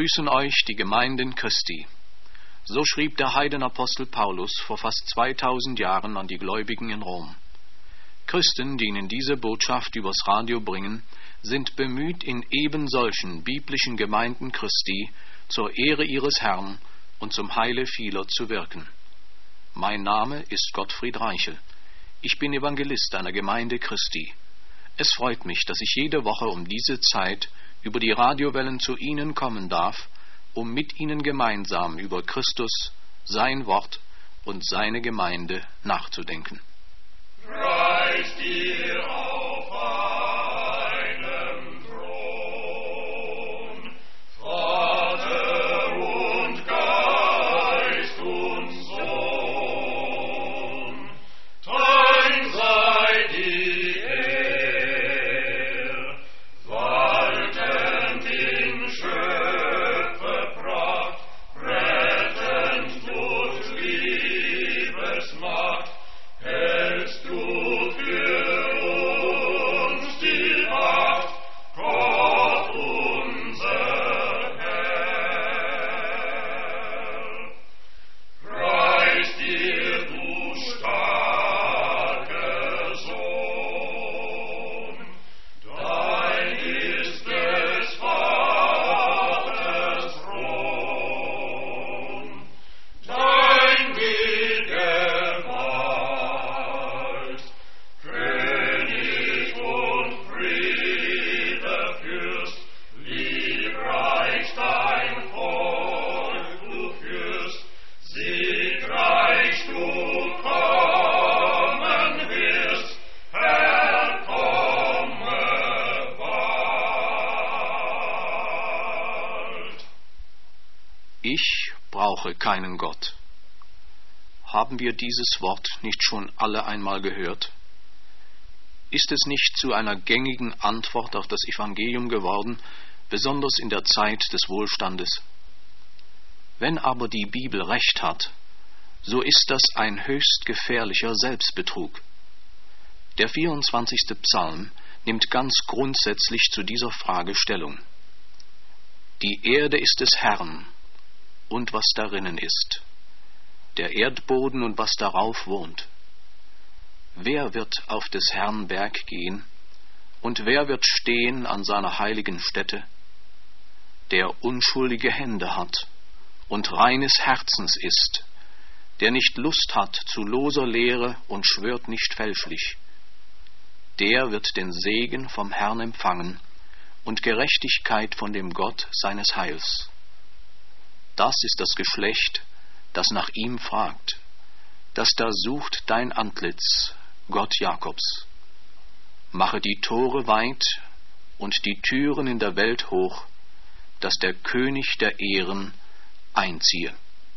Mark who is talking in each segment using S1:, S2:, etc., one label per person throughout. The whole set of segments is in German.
S1: Grüßen euch die Gemeinden Christi. So schrieb der Heidenapostel Paulus vor fast 2000 Jahren an die Gläubigen in Rom. Christen, die ihnen diese Botschaft übers Radio bringen, sind bemüht, in eben solchen biblischen Gemeinden Christi zur Ehre ihres Herrn und zum Heile vieler zu wirken. Mein Name ist Gottfried Reichel. Ich bin Evangelist einer Gemeinde Christi. Es freut mich, dass ich jede Woche um diese Zeit über die Radiowellen zu Ihnen kommen darf, um mit Ihnen gemeinsam über Christus, sein Wort und seine Gemeinde nachzudenken.
S2: Preist ihr auf einem Thron, Vater und Geist und Sohn, dein sei die Ehr, waltend in Schöpferpracht, rettend durch Liebesmacht, hältst du für uns die Macht, Gott unser Herr. Preist dir, du starker Sohn, dein ist des Vaters Thron, dein die Gewalt, König und Friedefürst, liebreich dein Volk du führst, siegreich du kommen wirst, Herr, komme bald.
S1: Ich brauche keinen Gott. Haben wir dieses Wort nicht schon alle einmal gehört? Ist es nicht zu einer gängigen Antwort auf das Evangelium geworden, besonders in der Zeit des Wohlstandes? Wenn aber die Bibel recht hat, so ist das ein höchst gefährlicher Selbstbetrug. Der 24. Psalm nimmt ganz grundsätzlich zu dieser Frage Stellung. Die Erde ist des Herrn und was darinnen ist, der Erdboden und was darauf wohnt. Wer wird auf des Herrn Berg gehen, und wer wird stehen an seiner heiligen Stätte? Der unschuldige Hände hat und reines Herzens ist, der nicht Lust hat zu loser Lehre und schwört nicht fälschlich. Der wird den Segen vom Herrn empfangen und Gerechtigkeit von dem Gott seines Heils. Das ist das Geschlecht, das nach ihm fragt, das da sucht dein Antlitz, Gott Jakobs. Mache die Tore weit und die Türen in der Welt hoch, dass der König der Ehren einziehe.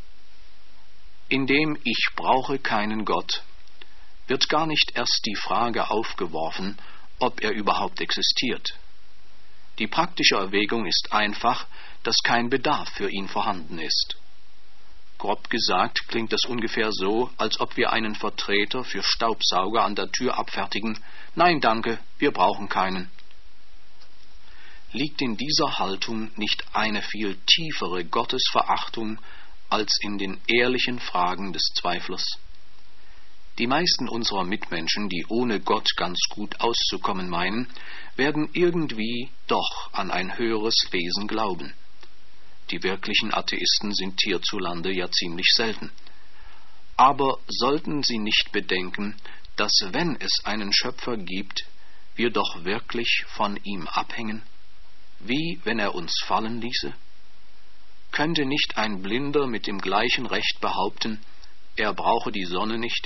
S1: Indem ich brauche keinen Gott, wird gar nicht erst die Frage aufgeworfen, ob er überhaupt existiert. Die praktische Erwägung ist einfach, dass kein Bedarf für ihn vorhanden ist. Grob gesagt klingt das ungefähr so, als ob wir einen Vertreter für Staubsauger an der Tür abfertigen. Nein, danke, wir brauchen keinen. Liegt in dieser Haltung nicht eine viel tiefere Gottesverachtung als in den ehrlichen Fragen des Zweiflers? Die meisten unserer Mitmenschen, die ohne Gott ganz gut auszukommen meinen, werden irgendwie doch an ein höheres Wesen glauben. Die wirklichen Atheisten sind hierzulande ja ziemlich selten. Aber sollten sie nicht bedenken, dass wenn es einen Schöpfer gibt, wir doch wirklich von ihm abhängen? Wie wenn er uns fallen ließe? Könnte nicht ein Blinder mit dem gleichen Recht behaupten, er brauche die Sonne nicht?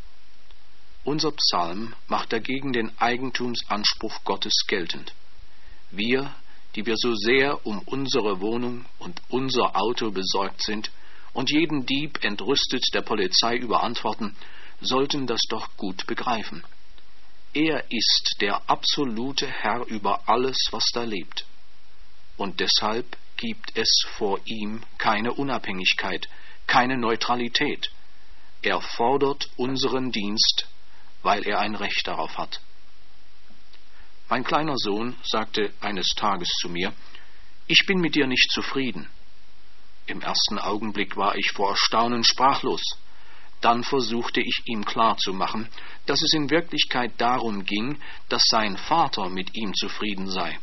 S1: Unser Psalm macht dagegen den Eigentumsanspruch Gottes geltend. Wir, die wir so sehr um unsere Wohnung und unser Auto besorgt sind und jeden Dieb entrüstet der Polizei überantworten, sollten das doch gut begreifen. Er ist der absolute Herr über alles, was da lebt. Und deshalb gibt es vor ihm keine Unabhängigkeit, keine Neutralität. Er fordert unseren Dienst, weil er ein Recht darauf hat. Mein kleiner Sohn sagte eines Tages zu mir, Ich bin mit dir nicht zufrieden. Im ersten Augenblick war ich vor Erstaunen sprachlos. Dann versuchte ich ihm klarzumachen, dass es in Wirklichkeit darum ging, dass sein Vater mit ihm zufrieden sei.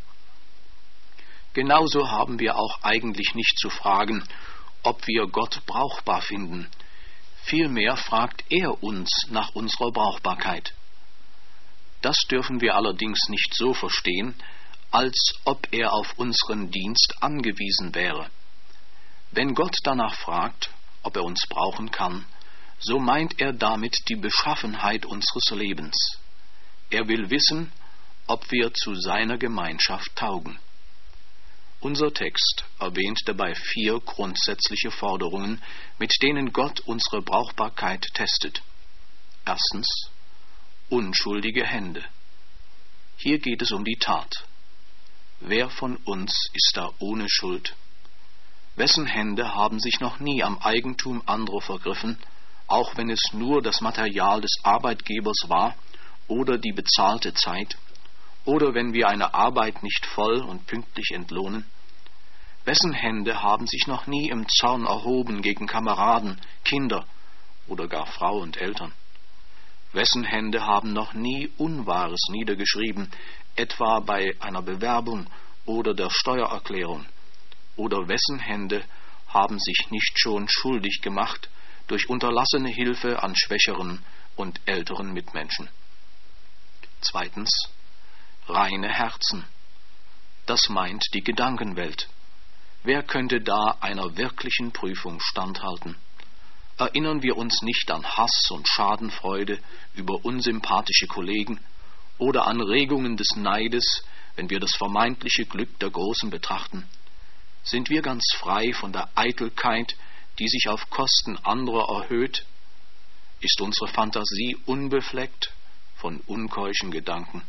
S1: Genauso haben wir auch eigentlich nicht zu fragen, ob wir Gott brauchbar finden. Vielmehr fragt er uns nach unserer Brauchbarkeit. Das dürfen wir allerdings nicht so verstehen, als ob er auf unseren Dienst angewiesen wäre. Wenn Gott danach fragt, ob er uns brauchen kann, so meint er damit die Beschaffenheit unseres Lebens. Er will wissen, ob wir zu seiner Gemeinschaft taugen. Unser Text erwähnt dabei 4 grundsätzliche Forderungen, mit denen Gott unsere Brauchbarkeit testet. Erstens, unschuldige Hände. Hier geht es um die Tat. Wer von uns ist da ohne Schuld? Wessen Hände haben sich noch nie am Eigentum anderer vergriffen, auch wenn es nur das Material des Arbeitgebers war oder die bezahlte Zeit, oder wenn wir eine Arbeit nicht voll und pünktlich entlohnen? Wessen Hände haben sich noch nie im Zorn erhoben gegen Kameraden, Kinder oder gar Frau und Eltern? Wessen Hände haben noch nie Unwahres niedergeschrieben, etwa bei einer Bewerbung oder der Steuererklärung? Oder wessen Hände haben sich nicht schon schuldig gemacht durch unterlassene Hilfe an schwächeren und älteren Mitmenschen? Zweitens, reine Herzen. Das meint die Gedankenwelt. Wer könnte da einer wirklichen Prüfung standhalten? Erinnern wir uns nicht an Hass und Schadenfreude über unsympathische Kollegen oder an Regungen des Neides, wenn wir das vermeintliche Glück der Großen betrachten? Sind wir ganz frei von der Eitelkeit, die sich auf Kosten anderer erhöht? Ist unsere Fantasie unbefleckt von unkeuschen Gedanken?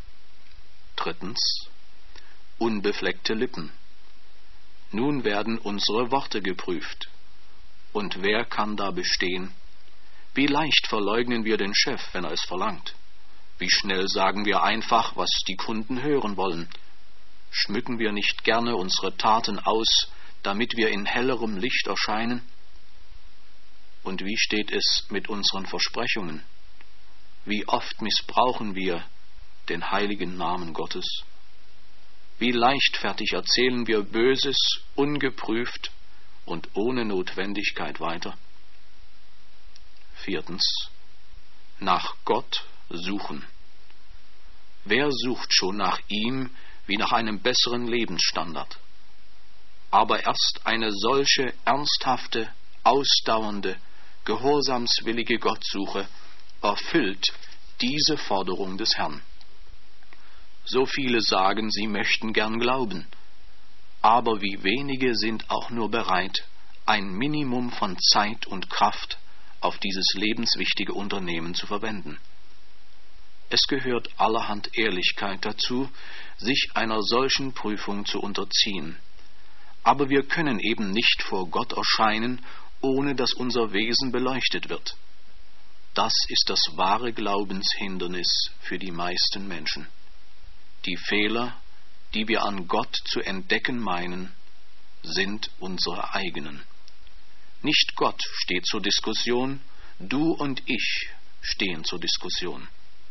S1: Drittens, unbefleckte Lippen. Nun werden unsere Worte geprüft. Und wer kann da bestehen? Wie leicht verleugnen wir den Chef, wenn er es verlangt? Wie schnell sagen wir einfach, was die Kunden hören wollen? Schmücken wir nicht gerne unsere Taten aus, damit wir in hellerem Licht erscheinen? Und wie steht es mit unseren Versprechungen? Wie oft missbrauchen wir den heiligen Namen Gottes? Wie leichtfertig erzählen wir Böses, ungeprüft und ohne Notwendigkeit weiter? Viertens, nach Gott suchen. Wer sucht schon nach ihm wie nach einem besseren Lebensstandard? Aber erst eine solche ernsthafte, ausdauernde, gehorsamswillige Gottsuche erfüllt diese Forderung des Herrn. So viele sagen, sie möchten gern glauben, aber wie wenige sind auch nur bereit, ein Minimum von Zeit und Kraft auf dieses lebenswichtige Unternehmen zu verwenden. Es gehört allerhand Ehrlichkeit dazu, sich einer solchen Prüfung zu unterziehen. Aber wir können eben nicht vor Gott erscheinen, ohne dass unser Wesen beleuchtet wird. Das ist das wahre Glaubenshindernis für die meisten Menschen. Die Fehler, die wir an Gott zu entdecken meinen, sind unsere eigenen. Nicht Gott steht zur Diskussion, du und ich stehen zur Diskussion.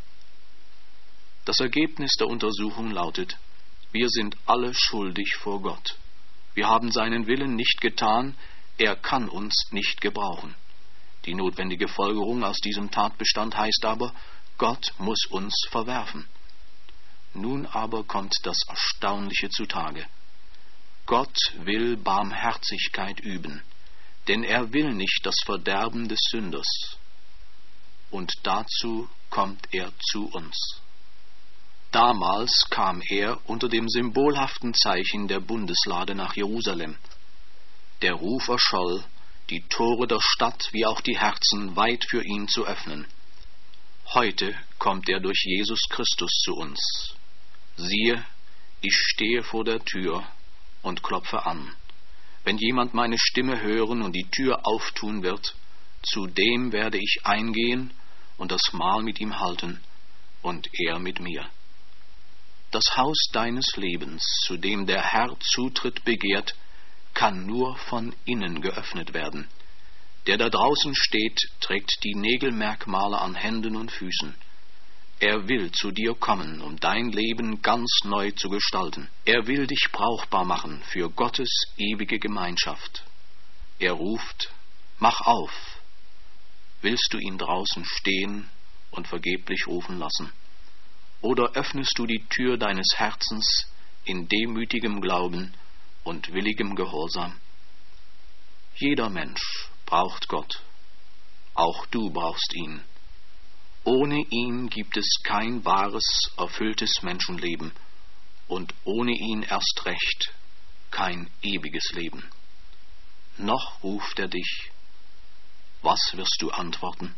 S1: Das Ergebnis der Untersuchung lautet, wir sind alle schuldig vor Gott. Wir haben seinen Willen nicht getan, er kann uns nicht gebrauchen. Die notwendige Folgerung aus diesem Tatbestand heißt aber, Gott muss uns verwerfen. Nun aber kommt das Erstaunliche zutage. Gott will Barmherzigkeit üben, denn er will nicht das Verderben des Sünders. Und dazu kommt er zu uns. Damals kam er unter dem symbolhaften Zeichen der Bundeslade nach Jerusalem. Der Ruf erscholl, die Tore der Stadt wie auch die Herzen weit für ihn zu öffnen. Heute kommt er durch Jesus Christus zu uns. Siehe, ich stehe vor der Tür und klopfe an. Wenn jemand meine Stimme hören und die Tür auftun wird, zu dem werde ich eingehen und das Mahl mit ihm halten und er mit mir. Das Haus deines Lebens, zu dem der Herr Zutritt begehrt, kann nur von innen geöffnet werden. Der da draußen steht, trägt die Nägelmerkmale an Händen und Füßen. Er will zu dir kommen, um dein Leben ganz neu zu gestalten. Er will dich brauchbar machen für Gottes ewige Gemeinschaft. Er ruft, mach auf. Willst du ihn draußen stehen und vergeblich rufen lassen? Oder öffnest du die Tür deines Herzens in demütigem Glauben und willigem Gehorsam? Jeder Mensch braucht Gott. Auch du brauchst ihn. Ohne ihn gibt es kein wahres, erfülltes Menschenleben und ohne ihn erst recht kein ewiges Leben. Noch ruft er dich. Was wirst du antworten?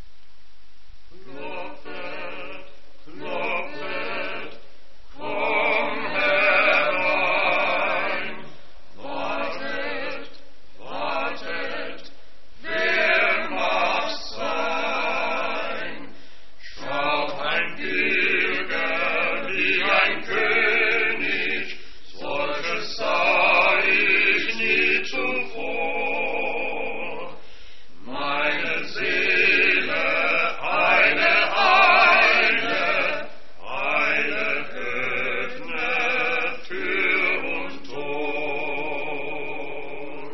S2: Klopfet, klopfet, komm herein. Wartet, wartet, wer mag's sein? Schaut ein Bürger wie ein König, solches sah ich nie zuvor. Meine Seele, Eile, öffne Tür und Tor.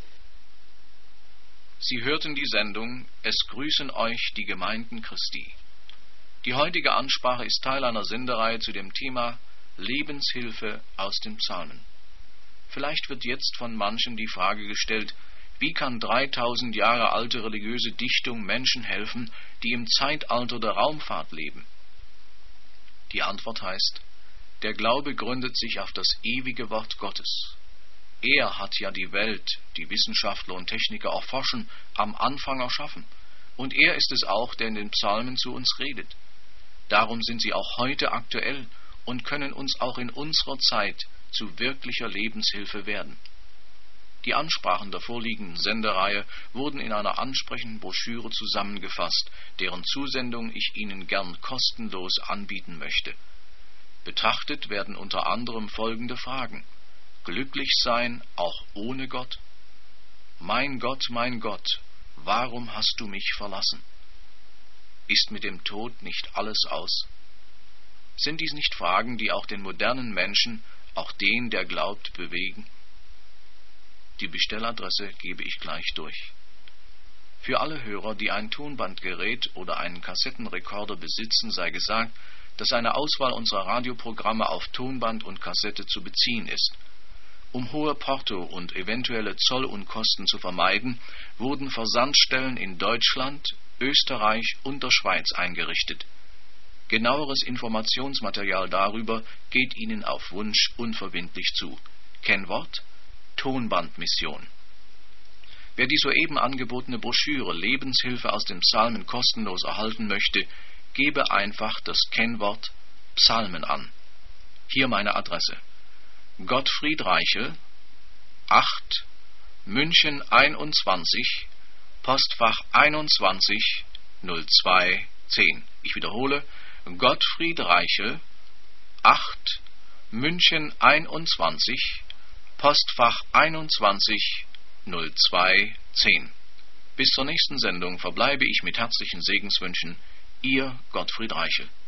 S3: Sie hörten die Sendung Es grüßen euch die Gemeinden Christi. Die heutige Ansprache ist Teil einer Sendereihe zu dem Thema Lebenshilfe aus den Psalmen. Vielleicht wird jetzt von manchen die Frage gestellt, wie kann 3000 Jahre alte religiöse Dichtung Menschen helfen, die im Zeitalter der Raumfahrt leben? Die Antwort heißt, der Glaube gründet sich auf das ewige Wort Gottes. Er hat ja die Welt, die Wissenschaftler und Techniker erforschen, am Anfang erschaffen. Und er ist es auch, der in den Psalmen zu uns redet. Darum sind sie auch heute aktuell und können uns auch in unserer Zeit zu wirklicher Lebenshilfe werden. Die Ansprachen der vorliegenden Sendereihe wurden in einer ansprechenden Broschüre zusammengefasst, deren Zusendung ich Ihnen gern kostenlos anbieten möchte. Betrachtet werden unter anderem folgende Fragen: Glücklich sein auch ohne Gott? Mein Gott, warum hast du mich verlassen? Ist mit dem Tod nicht alles aus? Sind dies nicht Fragen, die auch den modernen Menschen, auch den, der glaubt, bewegen? Die Bestelladresse gebe ich gleich durch. Für alle Hörer, die ein Tonbandgerät oder einen Kassettenrekorder besitzen, sei gesagt, dass eine Auswahl unserer Radioprogramme auf Tonband und Kassette zu beziehen ist. Um hohe Porto- und eventuelle Zollunkosten zu vermeiden, wurden Versandstellen in Deutschland, Österreich und der Schweiz eingerichtet. Genaueres Informationsmaterial darüber geht Ihnen auf Wunsch unverbindlich zu. Kennwort: Tonbandmission. Wer die soeben angebotene Broschüre Lebenshilfe aus den Psalmen kostenlos erhalten möchte, gebe einfach das Kennwort Psalmen an. Hier meine Adresse: Gottfried Reichel, 8, München 21, Postfach 21 0210. Ich wiederhole: Gottfried Reichel, 8, München 21, Postfach 21 0210. Bis zur nächsten Sendung verbleibe ich mit herzlichen Segenswünschen, Ihr Gottfried Reichel.